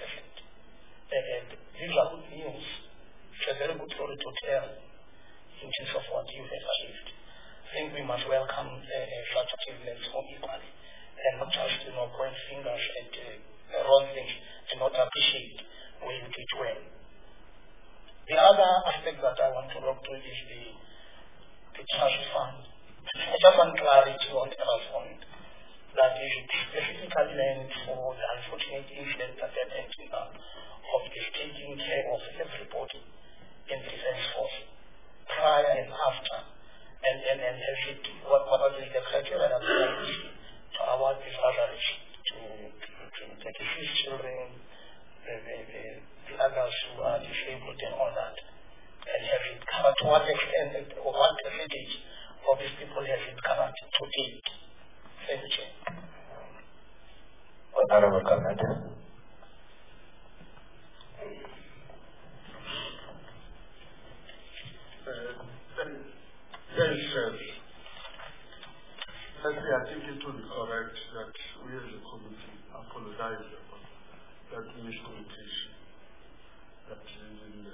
These are good news. It's a very good story to tell in terms of what you have achieved. I think we must welcome such achievements more equally and not just point fingers at wrong things and not appreciate where you did well. The other aspect that I want to look to is the trust fund. I just want clarity on the trust fund. That is specifically meant for the unfortunate incident that happened of this taking care of everybody in the defense force, prior and after. And has it, what is the criteria that we are using to award this salaries to the deceased children, the others who are disabled and all that? And has it covered to what extent or what percentage of these people has it covered to date? Thank you. Honorable comment. Thanks, sir. Firstly, I think it would be correct that we as a committee apologize about that miscommunication that even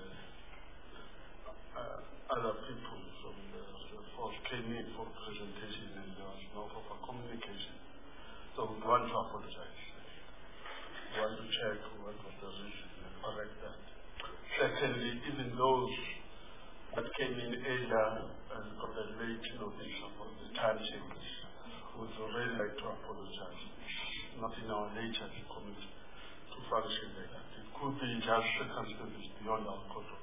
other people from the force came in for presentation and there was no proper communication. So we want to apologize. We want to check what was the reason and correct that. Secondly, even those that came in earlier and congratulating on this about the time changes, would really like to apologize. It's not in our nature as a committee to function like that. It could be just circumstances beyond our control.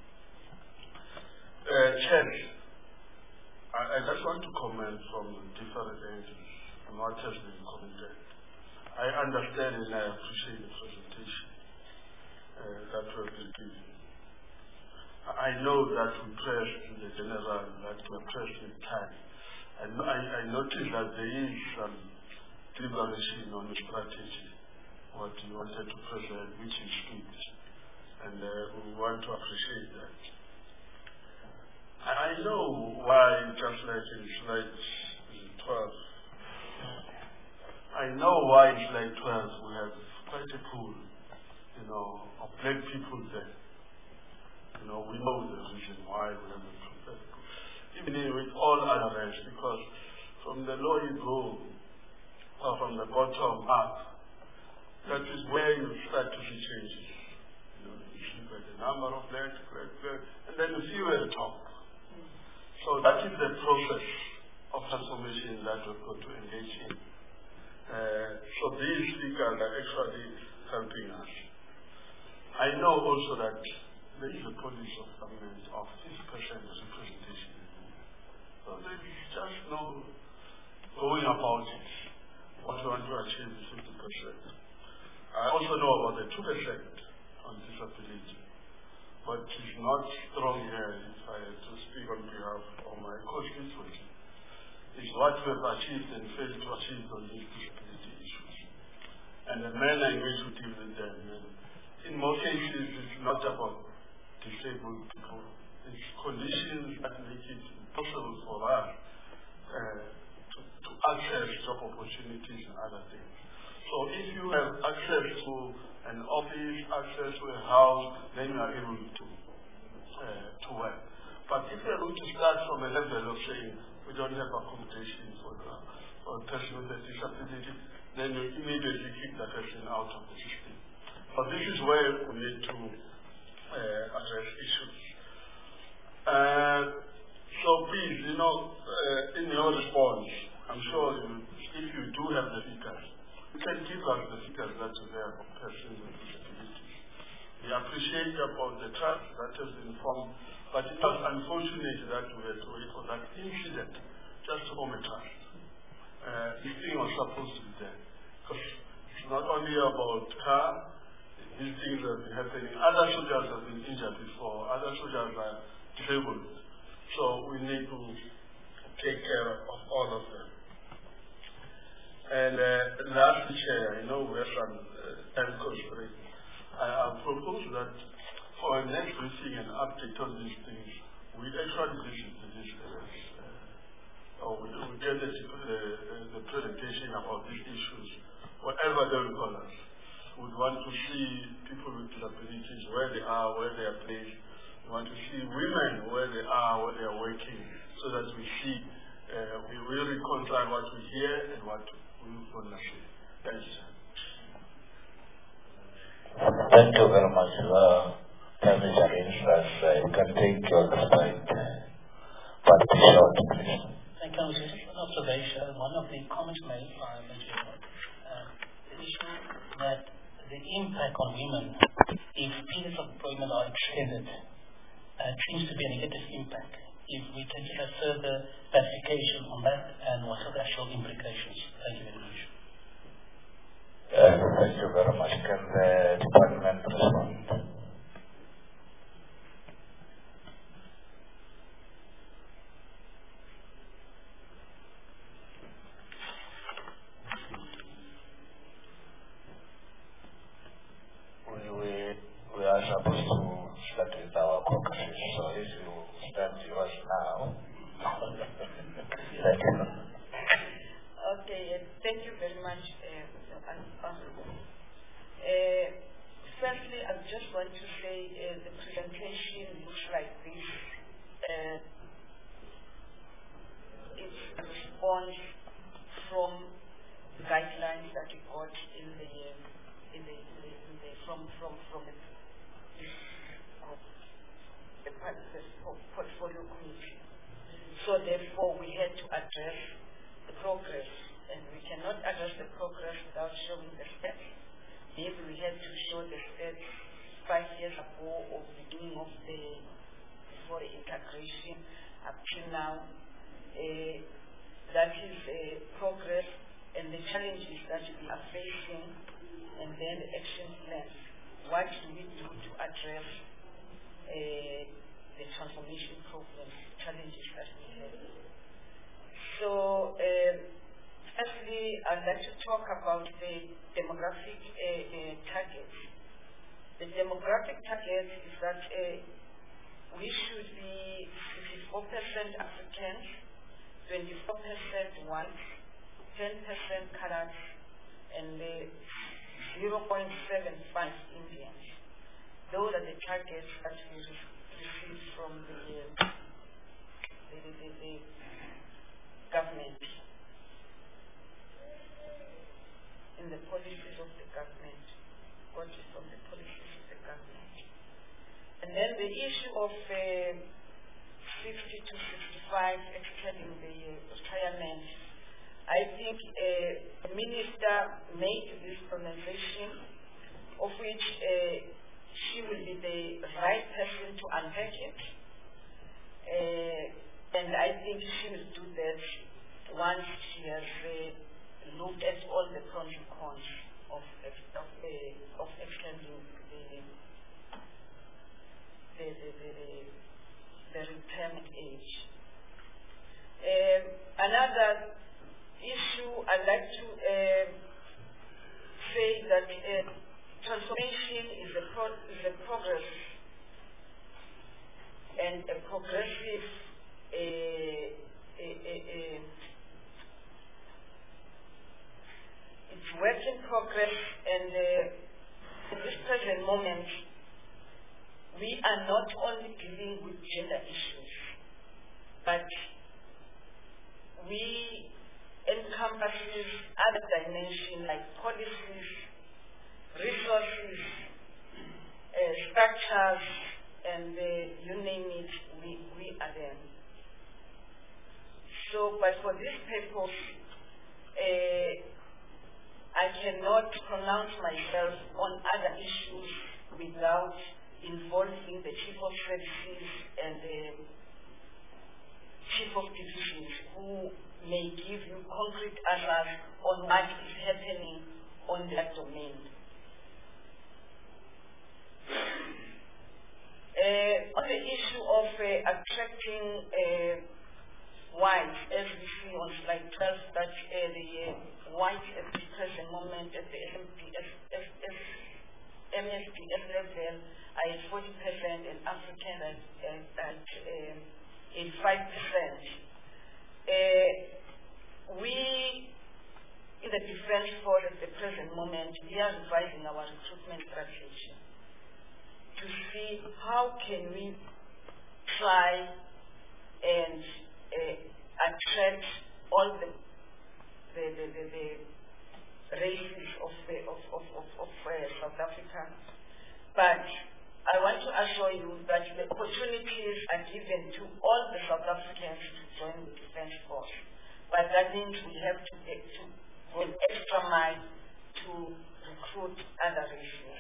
Chair, I just want to comment from different angles on what has been commented. I understand and I appreciate the presentation that we have been given. I know that we pressed in the general, that we are pressed in time. I noticed that there is some deliberation on the strategy, what you wanted to present, which is good. and we want to appreciate that. I know why, just like in slide 12, I know why in slide 12 we have quite a pool, of black people there. We know the reason why we have a pool. Even with all other race, because from the lower you go, or from the bottom up, that is where you start to see changes. You see by the number of black, and then you see where the top. So that is the process of transformation that we're going to engage in. So these figures are actually helping us. I know also that there is a policy of government of 50% representation. So there is just no going about it. What we want to achieve is 50%. I also know about the 2% on disability, but it's not strong here if I had to speak on behalf of my constituency. It's what we have achieved and failed to achieve on these disability issues. And the manner in which we deal with them. In most cases, it's not about disabled people. It's conditions that make it impossible for us to access job opportunities and other things. So if you have access to an office, access to a house, then you are able to work. But if you are going to start from a level of saying we don't have accommodation for a person with a disability, then you immediately kick that person out of the system. But this is where we need to address issues. So please, in your response, I'm sure if you do have the figures, you can give us the figures that are there for persons with disabilities. We appreciate about the trust that has been formed, but it was unfortunate that we had to wait for that incident just to form a trust. This thing was supposed to be there. Because it's not only about car, these things have been happening. Other soldiers have been injured before, other soldiers are disabled. So we need to take care of all of them. And lastly, Chair, I know we have some time constraints. I propose that for our next briefing and update on these things, we actually visit these or we get the presentation about these issues, whatever they will call us. We want to see people with disabilities, where they are, where they are placed. We want to see women, where they are, where they are working, so that we see, we will reconcile what we hear and what we want to see. Thank you. Thank you very much. Time is against us. You can take your slide, but be short, please. Thank you. Just an observation. One of the comments made by Mr. the issue that the impact on women, if periods of employment are extended, seems to be a negative impact. If we can get a further clarification on that and what are the actual implications. Thank you very much. Thank you very much. Can the department respond? We are supposed to start with our caucuses, so if you start yours now. Thank you. Okay, thank you very much, Honorable. Firstly, I just want to say the presentation looks like this. It's a response from the guidelines that we got from the portfolio committee. So therefore, we had to address the progress, and we cannot address the progress without showing the steps. Maybe we had to show the steps 5 years ago or beginning of before the integration up till now. That is progress and the challenges that we are facing, and then the action plans. What do we do to address the transformation problems, challenges that we have? So, firstly, I'd like to talk about the demographic targets. The demographic target is that we should be 64% Africans, 24% whites, 10% colored, and 0.75 Indians. Those are the targets that we received from the government, in the policies of the government, got it from the policies of the government. And then the issue of 60 to 65 extending the retirement, I think the minister made this pronunciation, of which she will be the right person to unpack it. And I think she will do that once she has looked at all the pros and cons of extending the retirement age. Another issue I'd like to say that transformation is a progress and a progressive it's work in progress, and at this present moment we are not only dealing with gender issues, but we encompasses other dimensions like policies, resources, structures, and you name it, we are there. So, but for this purpose, I cannot pronounce myself on other issues without involving the Chief of Services and the Chief of Divisions, who may give you concrete answers on what is happening on that domain. On the issue of attracting whites, as we see on slide 12, that the whites at the present moment at the MSPS level are at 40% and African at 85%. We, in the Defense Force at the present moment, we are revising our recruitment strategy to see how can we try and attract all the races of South Africa. But I want to assure you that the opportunities are given to all the South Africans to join the Defense Force. But that means we have to go an extra mile to recruit other races.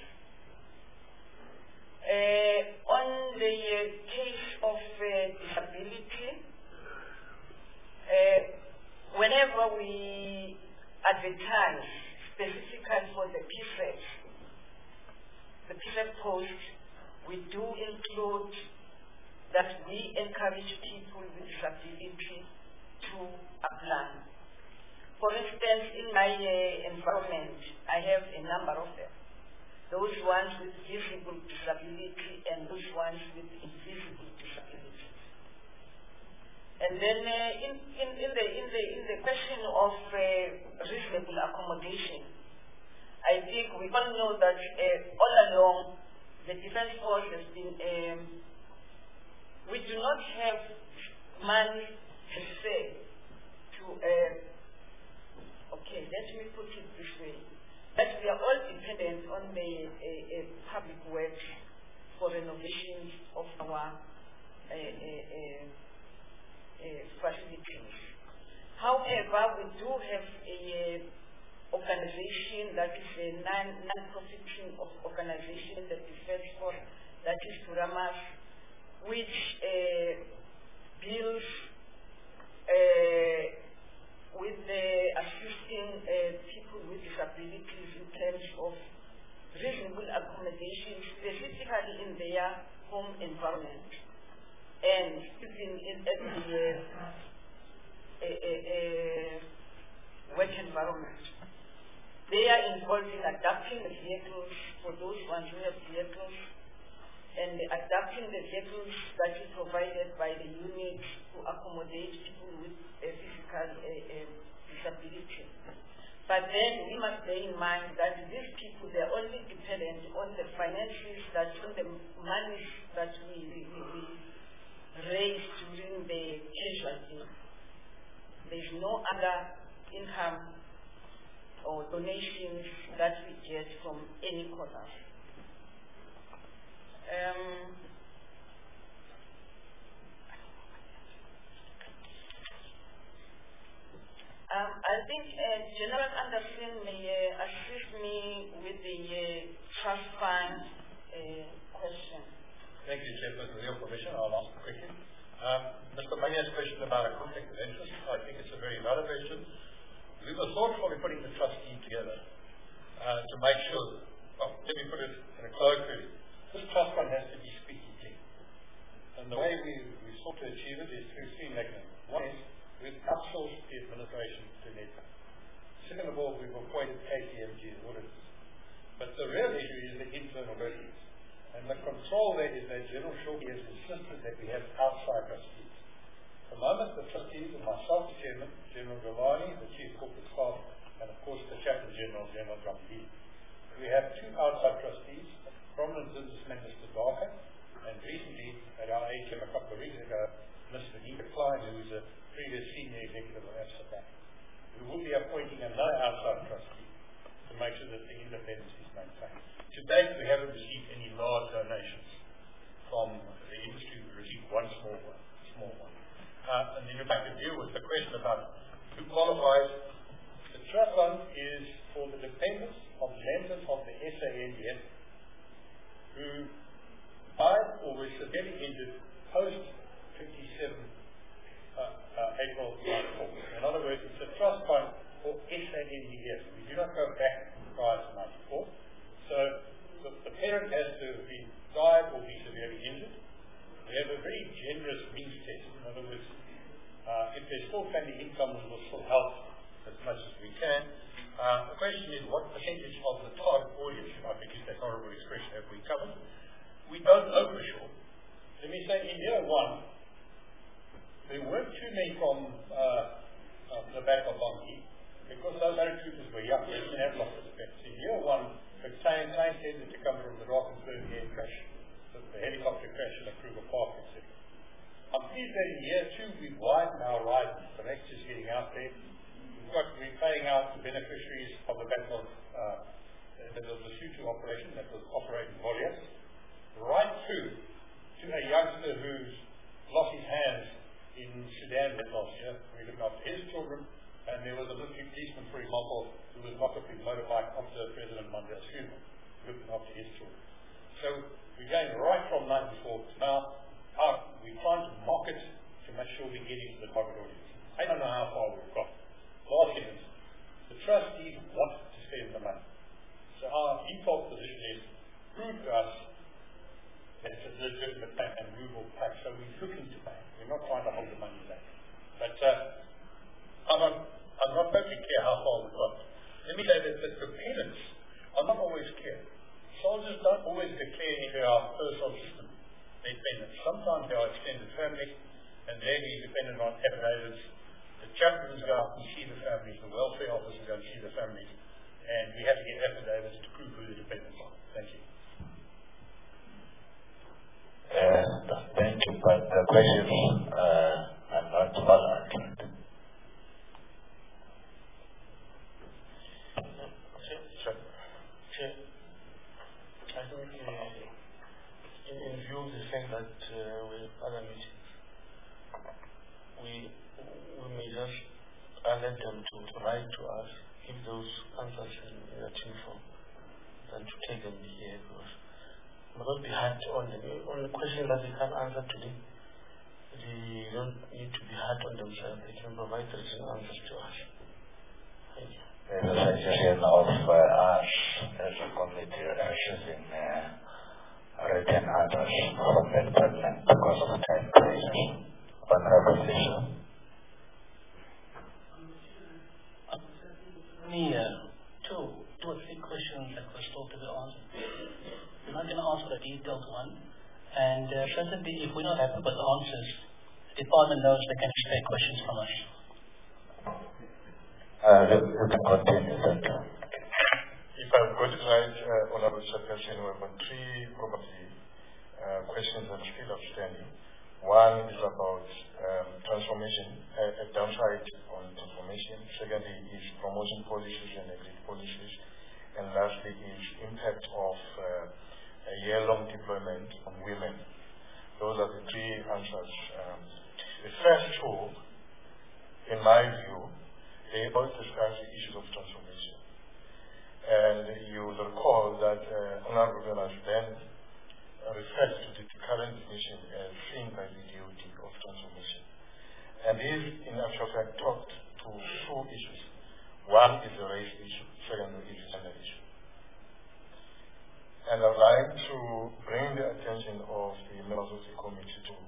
On the case of disability, whenever we advertise specifically for the PSEC post, we do include that we encourage people with disability to apply. For instance, in my environment, I have a number of them. Those ones with visible disability and those ones with invisible disability. And then in the question of reasonable accommodation, I think we all know that all along the Defense Force has been, we do not have money per se to, okay, let me put it this way, that we are all dependent on the public works for renovations of our facilities. However, we do have a organization that is a non-profiting organization, the Defense Force, that is Turamas, which deals with assisting people with disabilities in terms of reasonable accommodation, specifically in their home environment and even in the work environment. They are involved in adapting the vehicles for those ones who have vehicles, and adapting the vehicles that is provided by the unit to accommodate people with a physical disability. But then we must bear in mind that these people, they're only dependent on the finances, on the money that we raise during the casualty. There's no other income or donations that we get from any corner. I think General Anderson may assist me with the trust fund question. Thank you, Chairman. With your permission, I'll ask the question. Mr. Manya's question about a conflict of interest, I think it's a very valid question. We were thoughtful in putting the trustee together to make sure, let me put it in a colloquially, this trust fund has to be squeaky clean. And the way we sought to achieve it is through three mechanisms. One is we've outsourced the administration to NEDCA. Second of all, we've appointed KPMG as auditors. But the real issue is the internal workings. And the control there is that General Shorty has insisted that we have outside trustees. At the moment, the trustees are myself, the chairman, General Giovanni, the chief corporate staff, and of course the chaplain general, General John Lee. We have two outside trustees, prominent businessman, Mr. Barker, and recently at our AGM a couple of weeks ago, Mr. Nita Klein, who is a previous senior executive of Absa Bank. We will be appointing another outside trustee to make sure that the independence is maintained. To date, we haven't received any large donations from the industry. We received one small one. And then you'd like to deal with the question about who qualifies. The trust fund is for the dependents of members of the SANDF who died or were severely injured post 57 April 94. In other words, it's a trust fund for SANDF. We do not go back prior to 94. So the parent has to be died or be severely injured. We have a very generous means test. In other words, if there's still family income, we will still help as much as we can. The question is, what percentage of the target audience, if I could use that horrible expression, have we covered? We don't know for sure. Let me say, in year one, there weren't too many from the back of Bongi, because those paratroopers were young. They didn't have lots of defense. In year one, the claim tended to come from the Drakensberg air crash, the helicopter crash in the Kruger Park, etc. I'm pleased that in year two we've widened our horizons. The next is getting out there. We're paying out the beneficiaries of the battle of the Lesotho operation that was operating Goliath, right through to a youngster who's lost his hands in Sudan last year. We looked after his children, and there was a military policeman, for example, who was knocked off his motorbike after President Mandela's funeral, looking after his children. So we're going right from 94 to now. We're trying to market to make sure we get into the target audience. I don't know how far we've got. Last thing is, the trustees want to spend the money. So our default position is, prove to us that it's a legitimate bank and we will pay. So we're looking to pay. We're not trying to hold the money back. But I'm not totally clear how far we've got. Let me say that the payments are not always clear. Soldiers don't always declare into our personal system their payments. Sometimes they are extended families, and they're dependent on affidavits. The chaplains go out and see the families, the welfare officers go and see the families, and we have to get affidavits to prove who the dependents are. Thank you. Thank you, but the questions are not well answered. I think in view of the fact that we have other meetings, we may just alert them to write to us, give those answers in a team form, than to take them here, because it will not be hard on them. On the question that they can't answer today, they don't need to be hard on themselves. They can provide written answers to us. Thank you. There's a suggestion of us as a committee receiving written answers from the department because of time crisis. Honorable Fisher. Me, two 2 or 3 questions that were still to be answered. We're not going to answer a detailed one. And certainly, if we're not happy with the answers, the department knows they can expect questions from us. We can continue. Thank you. If I've got it right, Honorable Chairperson, we have got 3 probably questions that are still outstanding. One is about transformation, a downside on transformation. Secondly is promotion policies and exit policies. And lastly is impact of a year-long deployment on women. Those are the 3 answers. The first 2, in my view, they both discuss the issues of transformation. And you will recall that Honorable Velas then referred to the current definition as seen by the DOD of transformation. And this, in actual fact, talked to 2 issues. One is the race issue, second is the gender issue. And I'd like to bring the attention of the members of the committee to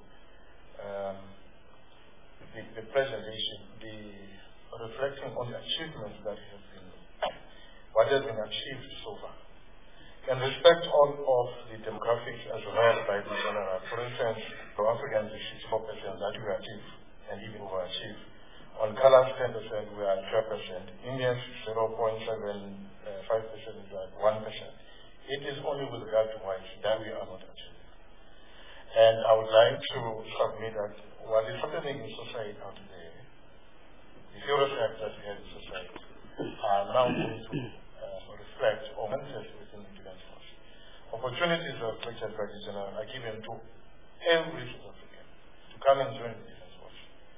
the presentation, the reflecting on the achievements that have been, what has been achieved so far. In respect of the demographics as read by the general, for instance, for Africans is 64% that we achieve and even overachieve. On colors 10% we are at 12%. Indians 0.75% is at 1%. It is only with regard to whites that we are not achieving. And I would like to submit that what is happening in society out there, the serious facts that we have in society are now going to reflect or manifest within the defense force. Opportunities are reflected by the general are given to every South African to come and join the defense force.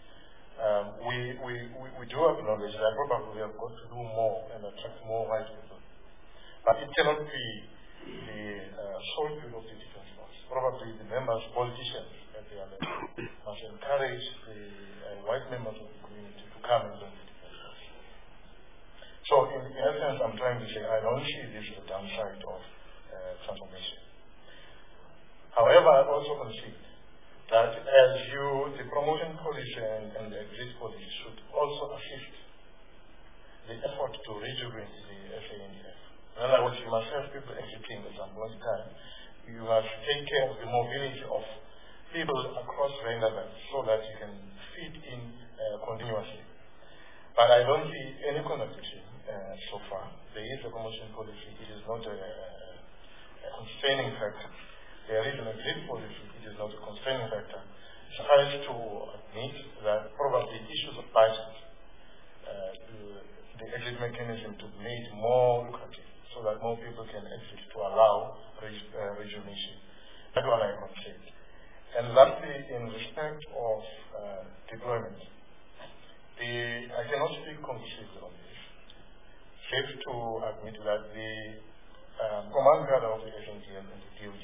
We do acknowledge that probably we have got to do more and attract more white people. But it cannot be the sole view of the defense force. Probably the members, politicians at the other must encourage the white members of the community to come and join the defense force. So in essence, I'm trying to say I don't see this as a downside of transformation. However, I also concede that as the promotion policy and the exit policy should also assist the effort to rejuvenate the SANDF. In other words, you must have people exiting at some point in time. You must take care of the mobility of people across Rhino Belt so that you can feed in continuously. But I don't see any contradiction so far. There is a promotion policy. It is not a constraining factor. There is an exit policy. It is not a constraining factor. Suffice to admit that probably issues of budget, the exit mechanism to be made more lucrative so that more people can exit to allow rejuvenation. That's what I can say. And lastly, in respect of deployment, I cannot speak conclusively on this. Safe to admit that the command cadre of the SNDF and the DOD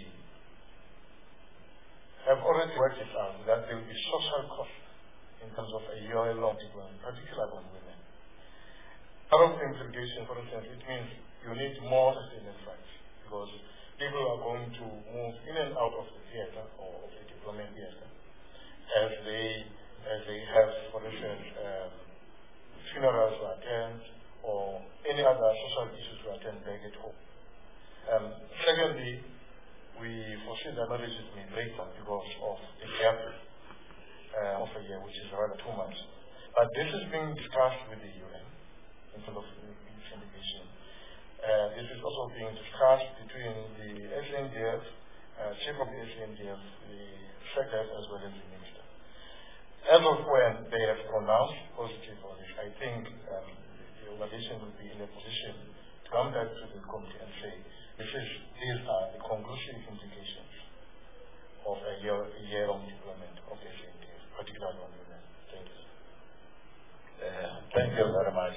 have already worked it out that there will be social cost in terms of a year-long deployment, particularly on women. Part of the implication, for instance, it means you need more sustainment rights because people are going to move in and out of the theater or of the deployment theater as they have, for instance, funerals to attend or any other social issues to attend back at home. Secondly, we foresee that marriages may break down because of the gap of a year, which is rather 2 months. But this is being discussed with the UN in terms of syndication. This is also being discussed between the SNDF, chief of the SNDF, the secretary, as well as the minister. As of when they have pronounced positive on this, I think the organization will be in a position to come back to the committee and say, these are the conclusive implications of a year-long deployment of the SNDF, particularly on women. Thank you. Thank you very much.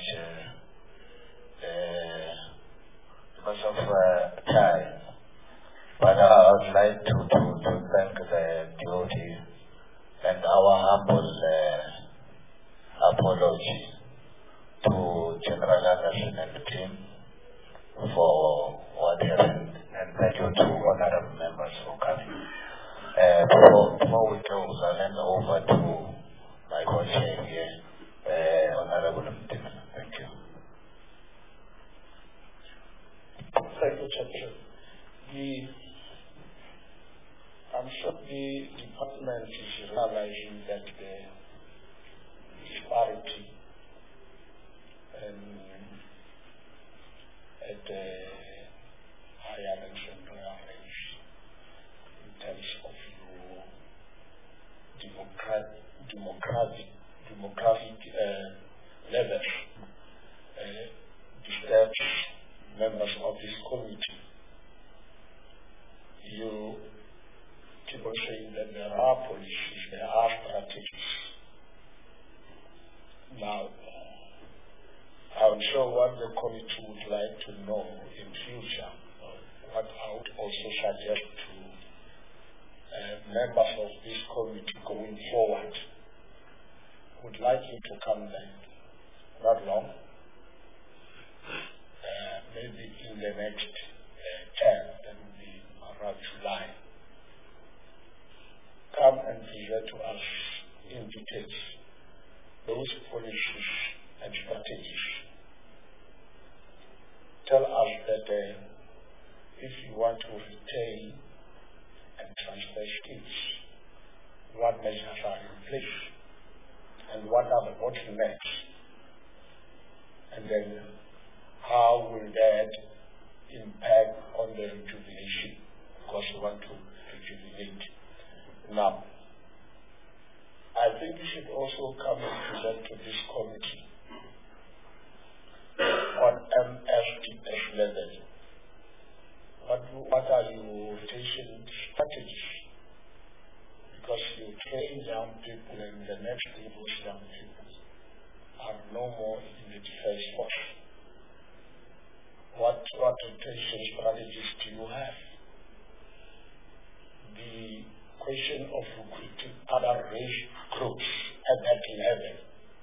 Because of time, but I would like to thank the DOD and our humble apology to General Anderson and the team for what happened, and thank you to honorable members for coming. Before we close, I'll hand over to my co-chair here, Honorable Mtimela. Thank you. Thank you, Chairman. I'm sure the department is realizing that the disparity at the higher and central range in terms of your demographic levels disturbs members of this committee. You keep on saying that there are policies, there are strategies. Now, I'm sure what the committee would like to know in future, what I would also suggest to members of this committee going forward, would like you to come back, not long, maybe in the next term, that will be around July. Come and present to us in details those policies and strategies. Tell us that if you want to retain and transfer skills, what measures are in place and what are the bottlenecks, and then how will that impact on the rejuvenation, because we want to rejuvenate. Now, I think you should also come and present to this committee on MSTS level. What are your rotation strategies? Because you train young people and the next thing those young people are no more in the defense force. What rotation strategies do you have? The question of recruiting other race groups at that level.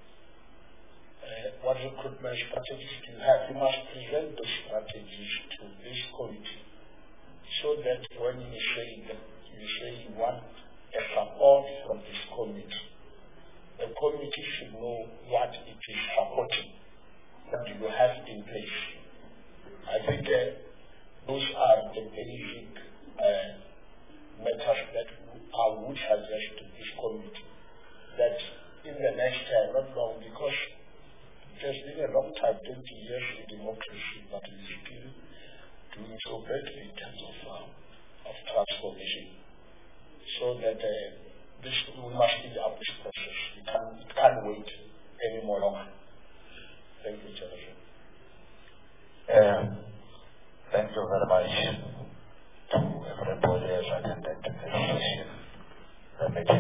What recruitment strategies do you have? You must present those strategies to this committee so that when you say you want a support from this committee, the committee should know what it is supporting, what you have in place. I think those are the basic matters that I would suggest to this committee, that in the next time, not long, because it has been a long time, 20 years in democracy, but we are still doing so badly in terms of transformation. So that we must speed up this process. It can't wait any more longer. Thank you, Chairman. Thank you very much to everybody who has attended this session.